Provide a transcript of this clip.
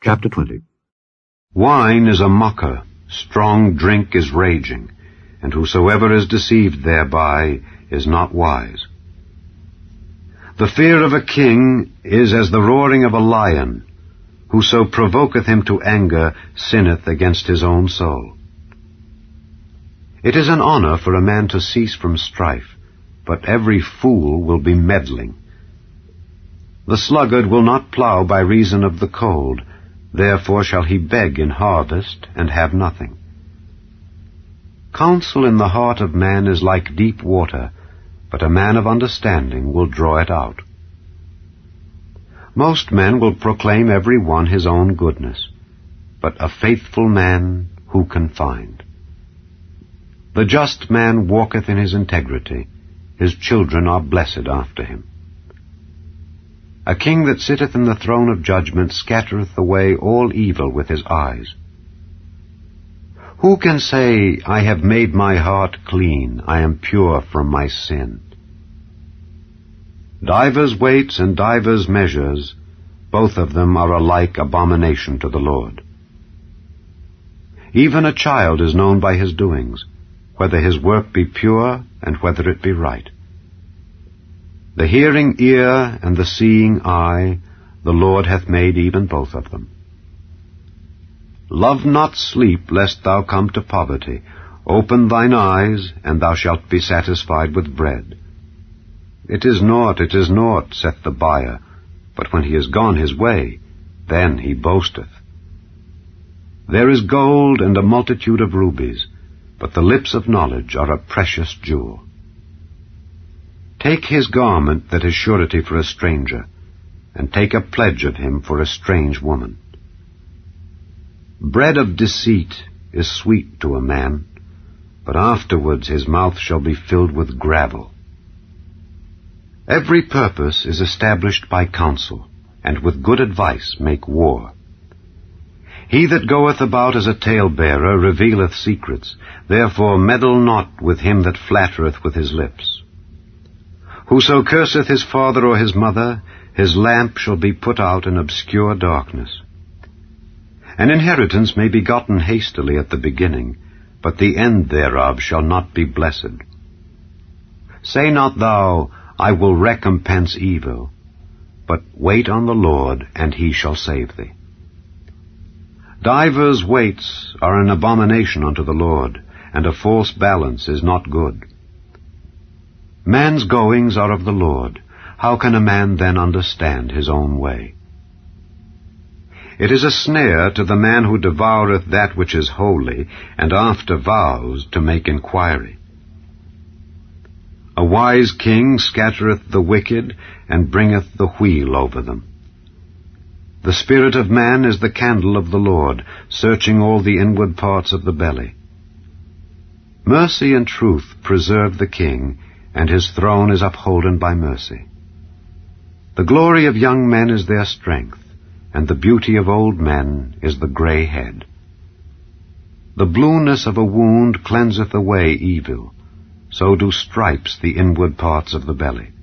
Chapter 20. Wine is a mocker, strong drink is raging, and whosoever is deceived thereby is not wise. The fear of a king is as the roaring of a lion. Whoso provoketh him to anger sinneth against his own soul. It is an honor for a man to cease from strife, but every fool will be meddling. The sluggard will not plow by reason of the cold, therefore shall he beg in harvest, and have nothing. Counsel in the heart of man is like deep water, but a man of understanding will draw it out. Most men will proclaim every one his own goodness, but a faithful man who can find? The just man walketh in his integrity, his children are blessed after him. A king that sitteth in the throne of judgment scattereth away all evil with his eyes. Who can say, I have made my heart clean, I am pure from my sin? Divers weights and divers measures, both of them are alike abomination to the Lord. Even a child is known by his doings, whether his work be pure and whether it be right. The hearing ear and the seeing eye, the Lord hath made even both of them. Love not sleep, lest thou come to poverty. Open thine eyes, and thou shalt be satisfied with bread. It is naught, saith the buyer, but when he is gone his way, then he boasteth. There is gold and a multitude of rubies, but the lips of knowledge are a precious jewel. Take his garment that is surety for a stranger, and take a pledge of him for a strange woman. Bread of deceit is sweet to a man, but afterwards his mouth shall be filled with gravel. Every purpose is established by counsel, and with good advice make war. He that goeth about as a talebearer revealeth secrets, therefore meddle not with him that flattereth with his lips. Whoso curseth his father or his mother, his lamp shall be put out in obscure darkness. An inheritance may be gotten hastily at the beginning, but the end thereof shall not be blessed. Say not thou, I will recompense evil, but wait on the Lord, and he shall save thee. Divers weights are an abomination unto the Lord, and a false balance is not good. Man's goings are of the Lord. How can a man then understand his own way? It is a snare to the man who devoureth that which is holy, and after vows to make inquiry. A wise king scattereth the wicked, and bringeth the wheel over them. The spirit of man is the candle of the Lord, searching all the inward parts of the belly. Mercy and truth preserve the king, and his throne is upholden by mercy. The glory of young men is their strength, and the beauty of old men is the gray head. The blueness of a wound cleanseth away evil, so do stripes the inward parts of the belly.